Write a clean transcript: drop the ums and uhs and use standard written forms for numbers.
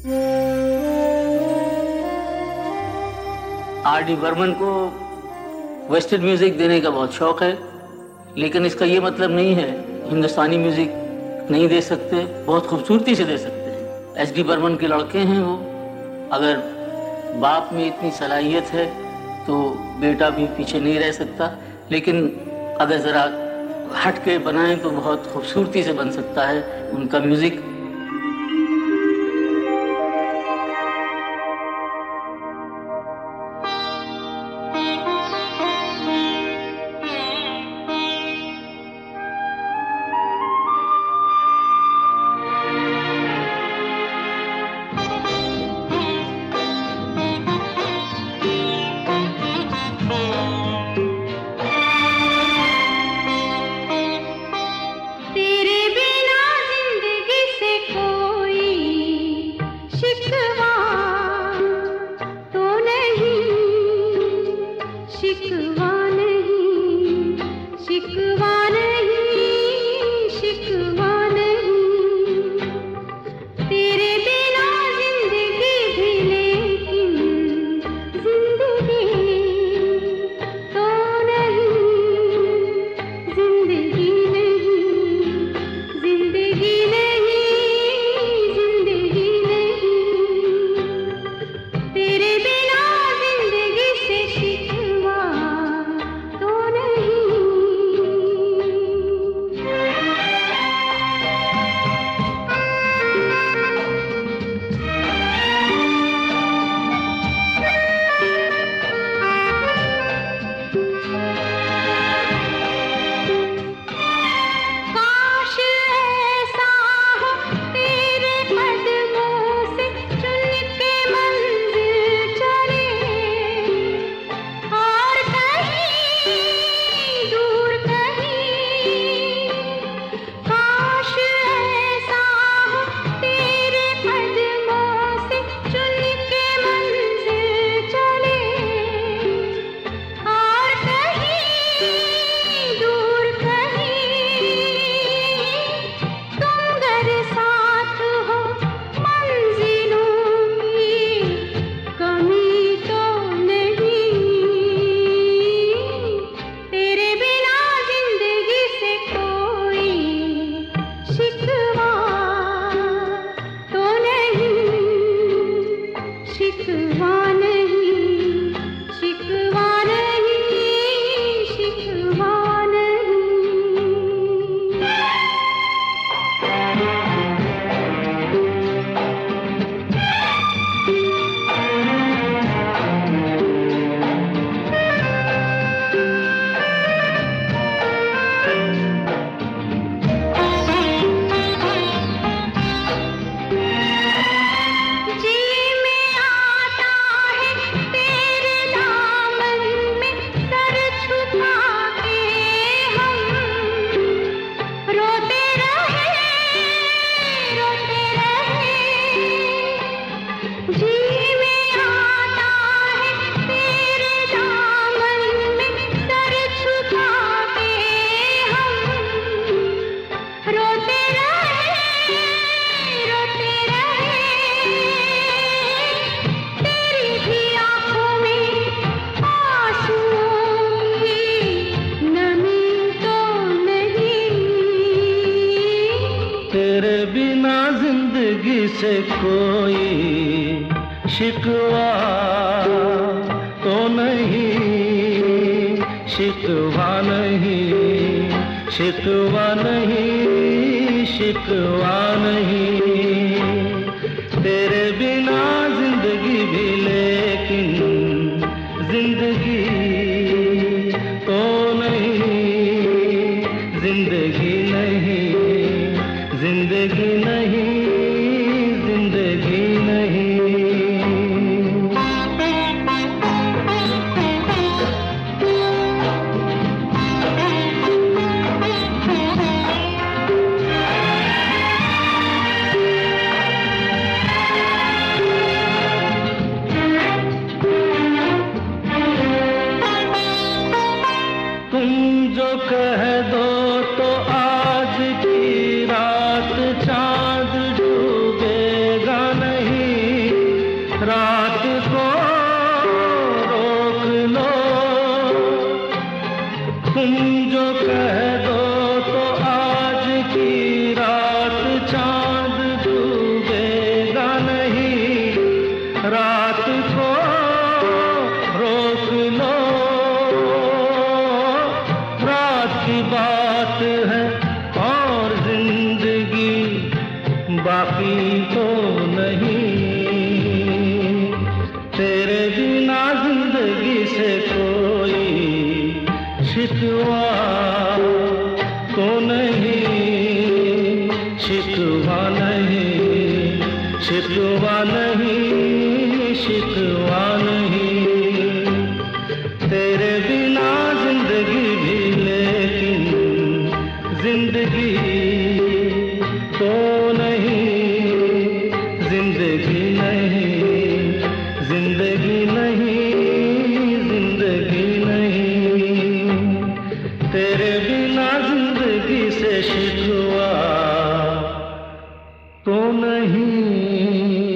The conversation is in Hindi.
आर डी बर्मन को वेस्टर्न म्यूजिक देने का बहुत शौक है, लेकिन इसका ये मतलब नहीं है हिंदुस्तानी म्यूजिक नहीं दे सकते, बहुत खूबसूरती से दे सकते हैं। एस डी बर्मन के लड़के हैं वो। अगर बाप में इतनी सलाहियत है तो बेटा भी पीछे नहीं रह सकता, लेकिन अगर ज़रा हट के बनाएं तो बहुत खूबसूरती से बन सकता है उनका म्यूज़िक। से कोई शिकवा तो नहीं, शिकवा नहीं, शिकवा नहीं, शिकवा नहीं। तेरे बिना जिंदगी भी लेकिन जिंदगी तो नहीं, जिंदगी नहीं, जिंदगी नहीं, जिंदगी नहीं। तुम जो कह दो तो आज की रात चाँद शिकवा नहीं, शिकवा नहीं, शिकवा नहीं। तेरे बिना जिंदगी भी लेकिन जिंदगी तो नहीं, जिंदगी नहीं, जिंदगी नहीं, जिंदगी नहीं। तेरे बिना जिंदगी से शिकवा तो नहीं।